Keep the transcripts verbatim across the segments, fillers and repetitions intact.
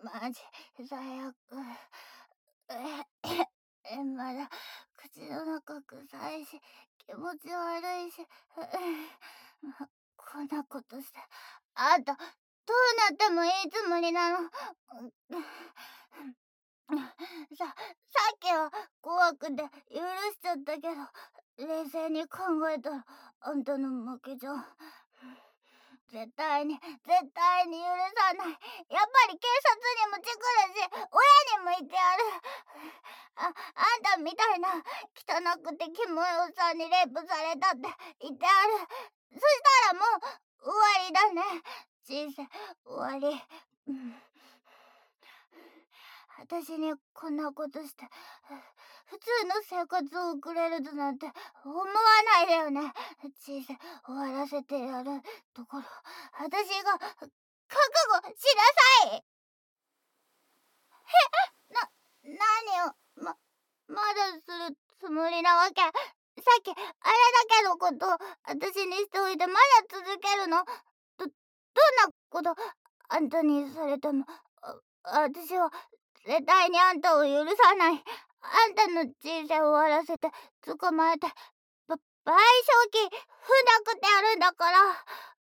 マジ最悪。えまだ口の中臭いし気持ち悪いし、こんなことしてあんたどうなってもいいつもりなの。ささっきは怖くて許しちゃったけど、冷静に考えたらあんたの負けじゃん。絶対に絶対に許さない。やっぱり警察にもチクるし親にも言ってやる。ああんたみたいな汚くてキモいおっさんにレイプされたって言ってやる。そしたらもう終わりだね。人生終わり。うん、私にこんなことして普通の生活を送れるだなんて思わないでよね。人生終わらせてやるところ私が覚悟しなさい。な、何をま、まだするつもりなわけ。さっきあれだけのこと私にしておいてまだ続けるの。ど、どんなことあんたにされてもあ私は絶対にあんたを許さない。あんたの人生終わらせて捕まえてば賠償金踏んだくってやるんだから。あ、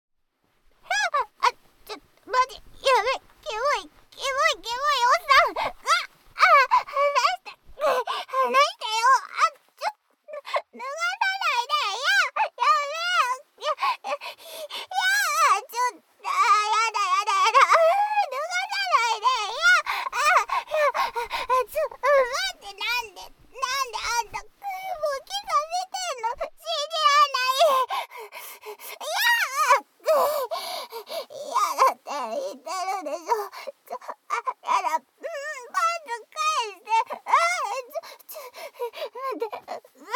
ちょ、マジやべ、キモいキモいキモいおっさん。あ、あ、離して離してよ。あ、ちょ、脱がさないで。いや、やべえ。いや、いや、いや、ちょっと、あ、やだやだやだ。脱がさないで。いや、あ、いや、あ、ちょ、待って、なんでなんであんたもう気させてんの。信じらんない。いや、いやだって言ってるでしょ。ちょ、あ、やだ。うん、パンツ返して。あ、ちょ、ちょ、待って。う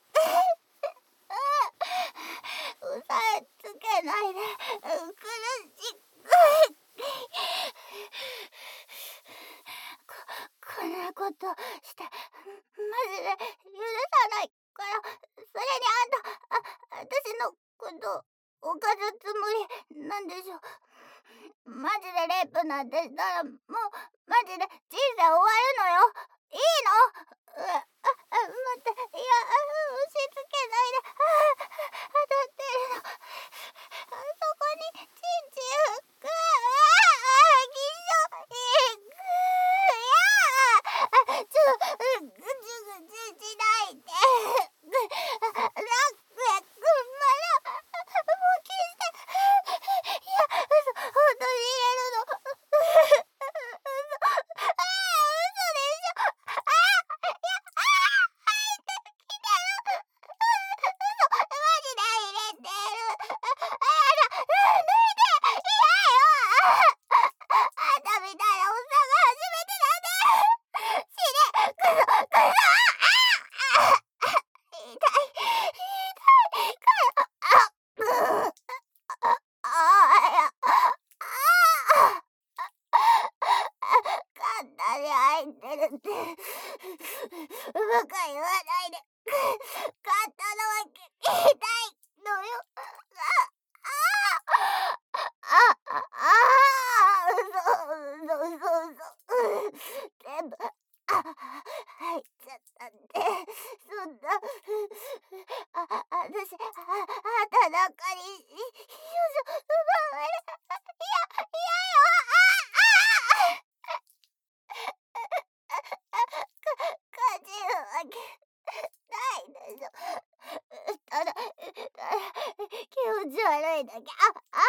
押さえつけないで。苦しい。こ、こんなことしてマジで許さないから。それにあんた、あ、私のこと犯すつもりなんでしょ。マジでレイプなんてしたらもうマジで人生終わるのよ。いいの。うあ、あ、待って。いや、押し付けないで。あ、当たってるの。あそこにチンチンく。ああ、ぎしょいく。いやあ、ちょ、ぐちゅぐちゅしないで。ラックやくんまだもう消して。いや、嘘、本当に言えるの。嘘、ああ、嘘でしょ。ああ、いや、ああ、入ってきてる。嘘、マジで入れてる。あ、やだ、脱いで。嫌よ。あんたみたいなおっさんが初めてなんで。死ね。くそ、くそ。ああ、痛い、痛いから。あ、うん。ああ、や、ああ、簡単に入ってるって。バカ言わないで。簡単なわけ痛いのよ。ああ、ああ、嘘、嘘、嘘、嘘。全部、あ、入っちゃったって。そんな、あ、あたし、あ、あんたなんかに、よいしょ、奪われ、いや、いやよ、あ、あ、か、感じるわけないでしょ。ただ、ただ、気持ち悪いだけ。あ、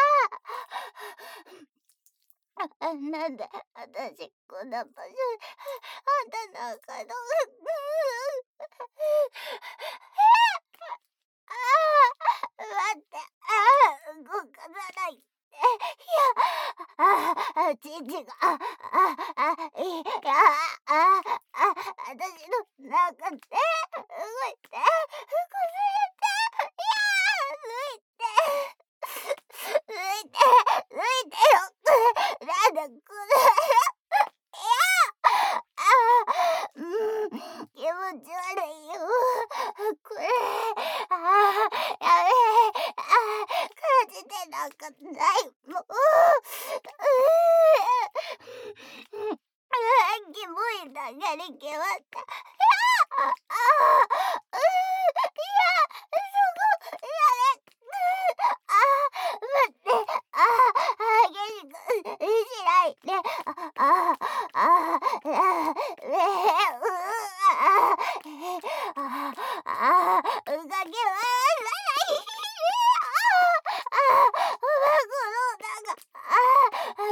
ああ。あ、なんで私こんな場所にあんたなんかの。ああ、待って。ああ、動かさないで。いや、ああ、ちんちんが、あ、あ、あ、いや、あ、あ、私の中で動いて、こすれて、いや、抜いて、抜いて、抜いてよ。なんでこれ、いや、ああ、うん、気持ち悪いよ。これ、ああ、やべえ、ああ、感じてなんかないもん。うう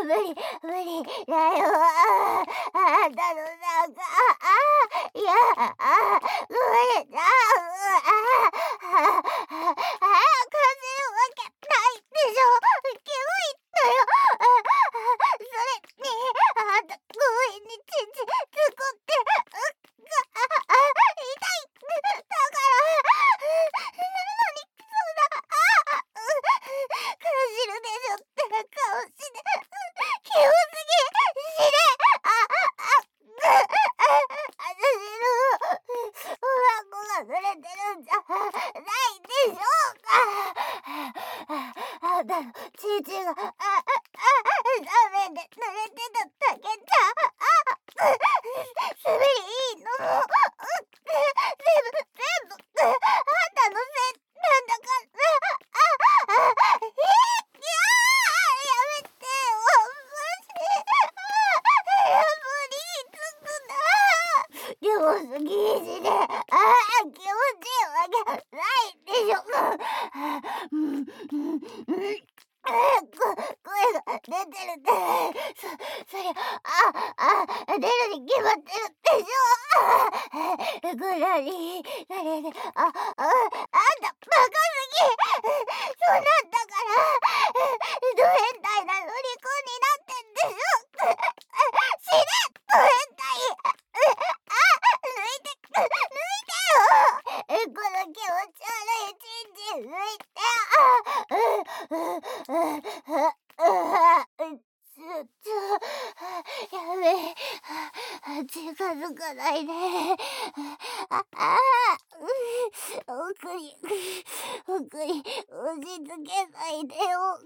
無理無理だよ。ああんたのなんかあいやあごめんな。ああああ感じるわけないでしょ。キモいのよ。ああそれにあんた公園にチンチン突っ込んでうっああ痛いだからなのにそんなあ感じるでしょって顔してキモすぎ死ね。あああ私のおまんこが濡れてるんじゃないでしょうか。あんたのチンチンがああ雨で濡れてただけじゃあ滑りいいのも全部全部あんたのせいなんだからああえいややめてよマジや無理つくな。キモすぎしね。ああ気持ちいいわけないでしょ。うんうんうんこ声が出てるってそ、そりゃああ出るに決まってるでしょ。ぐらりぐらりあああんたバカすぎ。そうなんだからド変態なロリコンになってんでしょ。死ねド変態。あ抜いて抜いてよ。この気持ち悪いチンチン抜いて。あうんうんうんちょっとやめ近づかないで。ああ奥に奥に押し付けないでよ。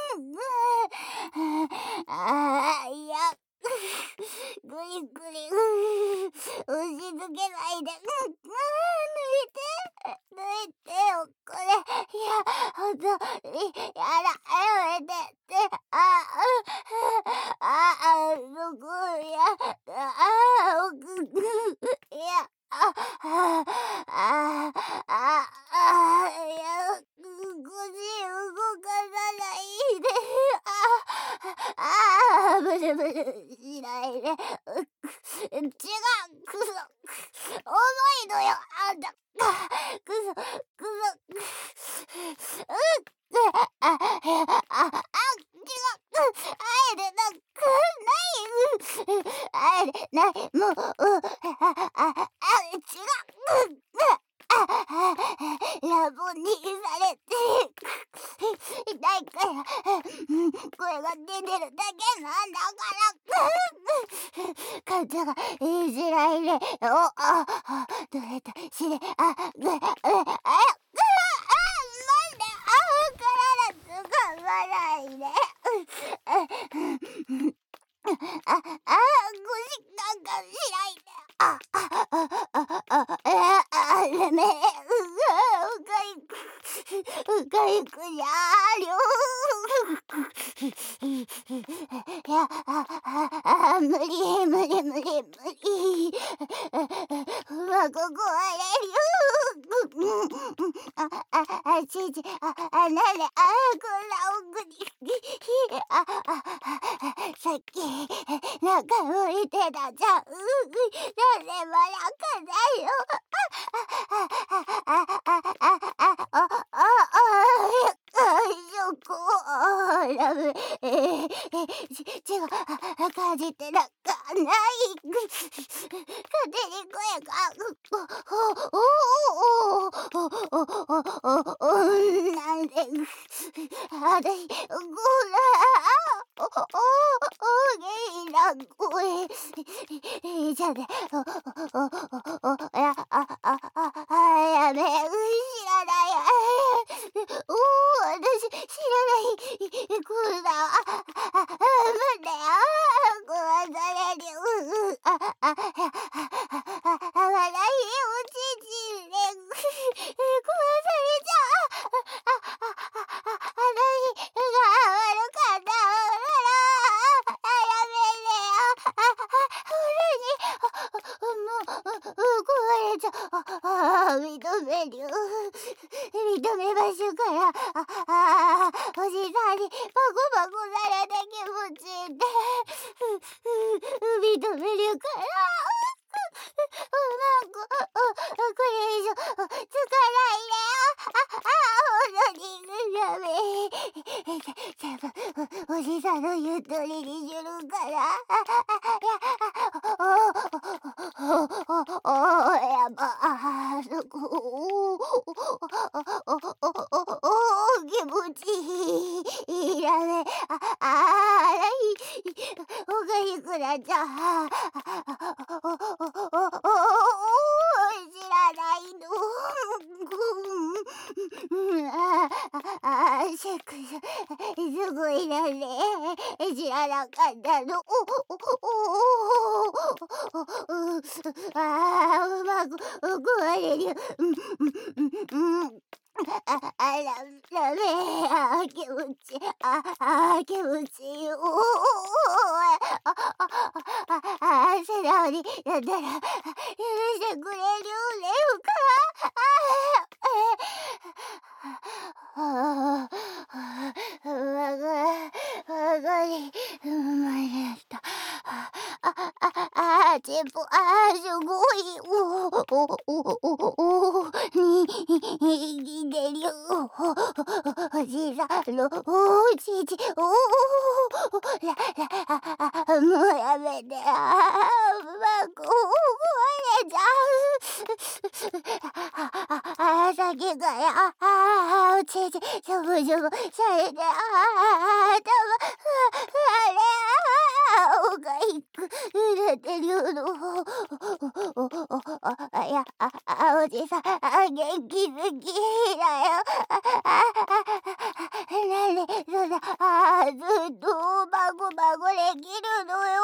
ああいやぐりぐり押し付けないで。抜いて抜いてよこれ。いやほんとにやらやめてってあああそこやあ奥いやあああああいや腰動かさないで。ああブルブルしないで。違うクソ重いのよあんた。クソクソうっああああ違うあえてなくないあえてないもうあああ違うああラボにされて痛いから声が出てるだけなんだから感情がいじられる。おあどれとしれあぐああ頑張らないで。あ、あ、あ、腰なんかしないで。あ、あ、あ、あ、あ、あ、あ、あ、ねめ、うが、うがいく、うがいくじゃりょう。いや、あ、あ、あ、無理、無理、無理、無理。うわ、ここはれるよ。あ、あ、あ、ちち、あ、あ、なに、あ、こんな奥に。あ、あ、さっき、なんか降りてたじゃん。うん、なんでもなんかないよ。あ、あ、あ、あ、あ、あ、あ、あ、あ、あ、あ、そこ、ラブ、えー、え、ち、違う、感じてなんかない。勝手に声が、お、お、お、お、お、お、お、お、なんで、あたし、こら、お、お、おげいな声、じゃね、お、お、お、お、や、あ、あ、あ、あ、やめ、知らない、お、私、知らない、こんな、あ、あ、待って、あ、壊される、う、う、あ、あ、あ、あ、あ、あ、笑い、おちちで、壊されちゃう、あ、あ、あ、あ、あ、私が悪かったから、やめてよ、あ、あ、俺に、あ、もう、壊れちゃう、あ、あ、認めるよ、認めましょうから、あ、あ、おじさんにパコパコされておじさんの言う通りにするから。おおおおやばあそこおお気持ちいいだね。ああいおかしくなっちゃう。おおおお知らないの。ああセックスすごいだね。知らなかったの。おおおおああうまく壊れる。うんうんうんあ、あら、ダメ。あ、気持ちいい。あ、あ、気持ちいい。おお、あ、あ、あ、あ、素直になったら、許してくれるレオか。あ、あ、あ、わが、わがり、生まれた。あ、あ、あ、全部、あ、すごい。おお、おお、おお、に、に、でりゅう。おじさんのおじじ、おお、ら、ら、もうやめて。あ、うまく壊れちゃう。あ、先から、あ、おちち、しょぼしょぼされて、あ、頭、あれ、あ、おがいく、濡れてるの。あ、いや、あ、あ、おじさん、あ、元気好きだよ。あ、あ、なんで、そんな、あ、ずっと、バゴバゴできるのよ。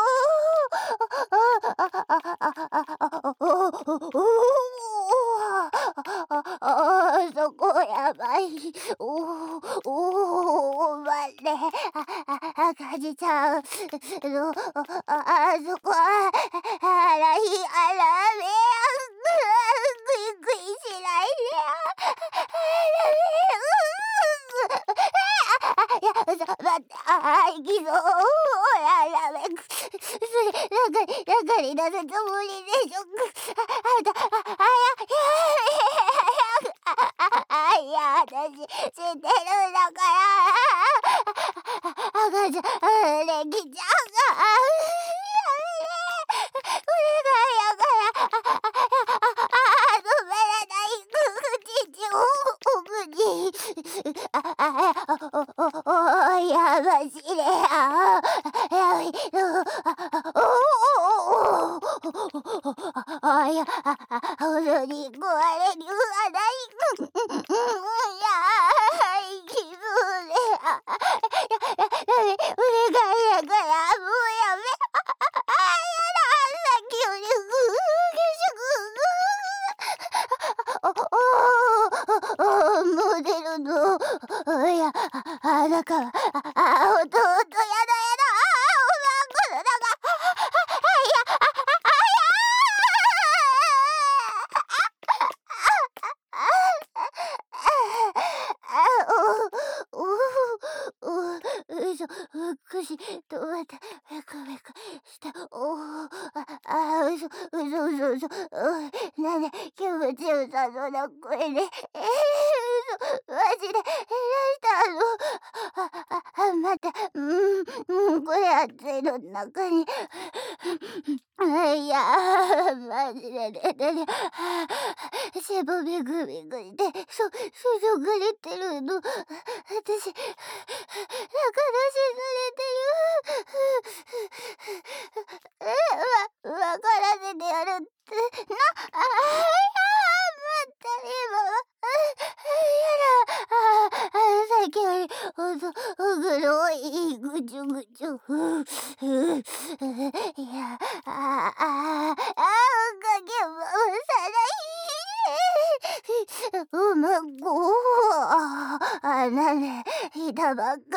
あ、そこやばい。おお、待って。あ、赤字ちゃん。の、あ、そこは、あらい、あらめ、ぐいぐいしないで。いや、そ、待って、あ、いきそう。あらめ、それ、中に、中に出すつもりでしょ。あ、あ、あ、あ、あ、いや、私、知ってるんだから。赤ちゃん、レキちゃんが、やめて。お願いやから、あ、止めらない口を、お口。あ、あ、お、お、お、やばしれや。やめ、お、お、お、あ、いや、ほどに壊れるはない。いや、気分で、あ、や、やめ、お願いやから、もうやめ。あ、やだ、さっきよりぐーげしぐー。お、お、モデルの、いや、あ、だから、あ、弟、やだやだ、あ、おまんこの中、あ、いや、あ、おおうそ、うっくし、とまた、めくめくした、おお、あ、あ、うそ、うそ、うそ、うそ、うなんで、気持ちよさそうな声で、えー、うそ、マジで、いらしたの。あ、あ、あ、また、うん、うん、これ熱いの中に、いやー、マジで出てる。背骨グビグビで、そ、そそがれてるの。私、だから死なれてる。え、わ、わからせてやるって、な、あ、いやー、まった今。あ、あ、さっきより、ほんと、ぐろい、ぐちゅぐちゅ。いや、あ、あ、あ、あ、かけばさない。うまごあ、あ、なんで、いたばっかりでし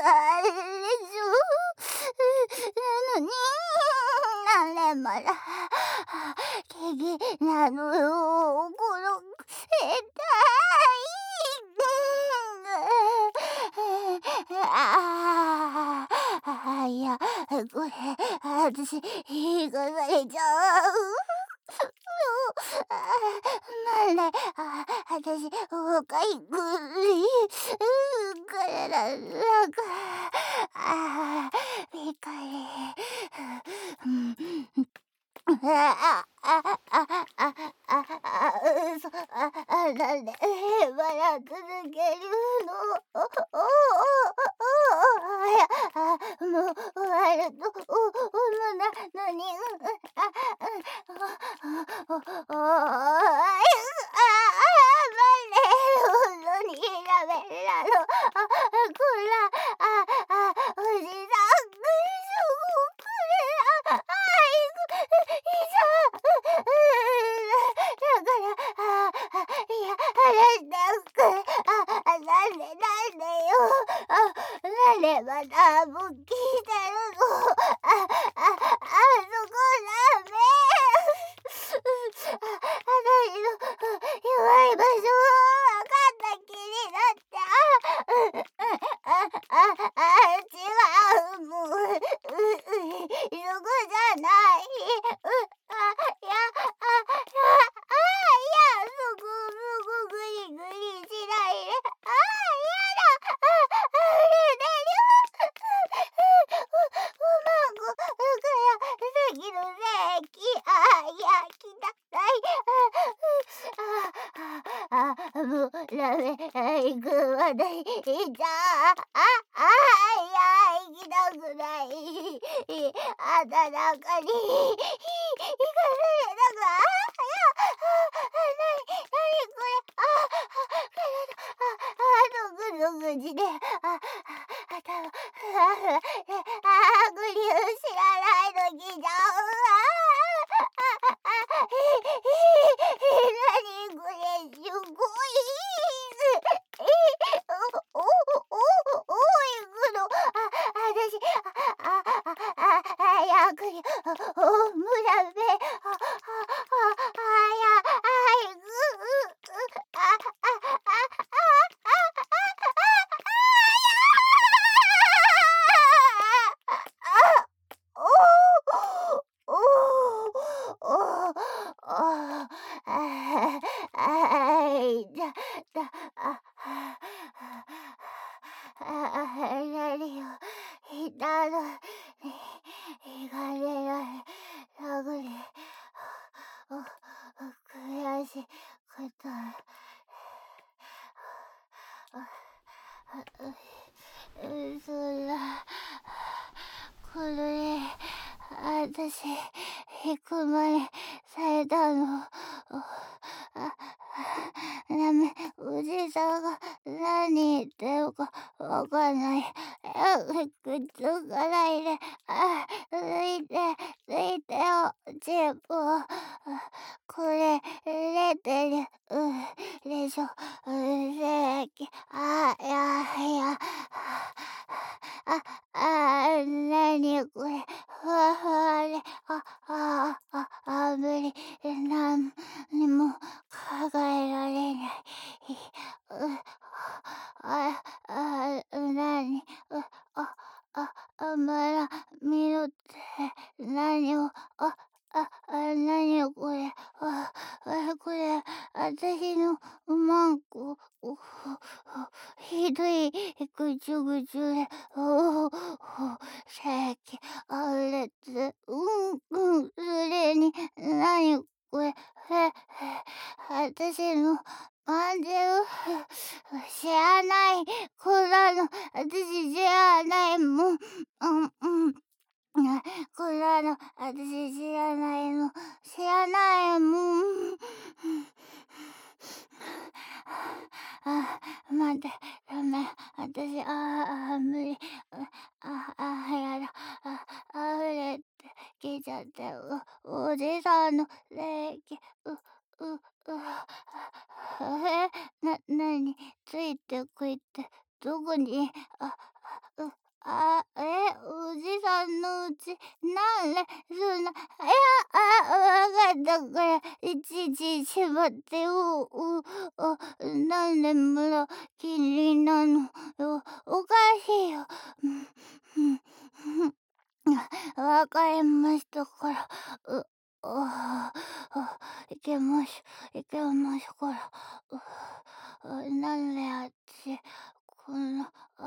ょ。なのに、何年もら、ケゲなのよ、この、えたああ、いや、これ、私、引かされちゃう。なんで、あ、私、おかゆくい、体、なんか、ああああああああ嘘ああなんで笑い続けるのおおおおいやあもう終わると思うなのにああおおおいああまね本当にダメなのあこらああおじさんあ、あいく、いざ、だから、あ、あ、いや、話してくれ、あ、あ、なんで、なんでよ、あ、なんでまたもう聞いてるの、あ、あ、あそこダメ、あ、私の弱い場所わかった気になって、あ、あ、あ、あ、あ、違う、もう、う、う、そこじゃない、う、あ、いや、あ、あ、あ、いや、そこ、そこ、ぐりぐりしないで、あ、やだ、あ、あ、れれりょ、お、おまんこ、から、席の席、あ、いや、来た、ない、あ、あ、あ、あ、もう、ダメ、行くまで、いた、あ、あ、いや、行きたくない、あたなかに、い、いかされたく、あ、いや、あ、なに、なにこれ、あ、あ、体、あ、あ、ゾクゾクして、あ、あ、頭、あ、あ、グリュー知らないの来ちゃう、あ、あ、あ、あ、え、え、なにこれ、すごい、え、お、お、お、お、行くの、あ、あたし、あ、あ、あ、あ、あ、やくり、お、お、むらべ、あ、あ、あ、あ、や、あ、いく、あ、あ、あ、あ、おお、おお、ああ、あいだ、だ、あ、あ、あ、なによ、いたの、いがれられ、なぐり、お、悔しいこと、うそだ、これ、あたし、引く前されたの。あ、ダメ、おじさんが何言ってるかわかんない。あ、くっつかないで。あ、ついて、ついてよ、チップを。これ、出てる、う、でしょ、う、せき、あ、いや、いや、あ、あ、なにこれ、ふわふわで、あ、あ、あ、あ、無理、なんにも考えられない。う、あ、あ、なに、う、あ、あ、あ、まだ見ろって、なにを、あ、あ、あ、なにこれ、あ、あ、これ、あたしのマンコ、お、ひどいぐちゅぐちゅで、おお、せき、あれつ、うん、うん、それに、なにこれ、え、あたしの、なんで、知らない子なの、あたし知らないもん、うん、うん。こんなの、あたし知らないの、知らないもん。あ、待って、ダメ、あたし、ああ、無理、あ、あ、やだ、あ、あふれてきちゃって、お、おじさんの霊気、う、う、う、え、な、なに、ついてくいって、どこに、あ、う、あ、え、おじさんのうち、なんで、そんな、いや、あ、わかったから、いちいちしまってよ、う、あ、なんでまだ気になるのよ、おかしいよ。うん、うん、うん、わかりましたから、う、あ、あ、いけます、いけますから、う、あ、なんであっち、こんな、あ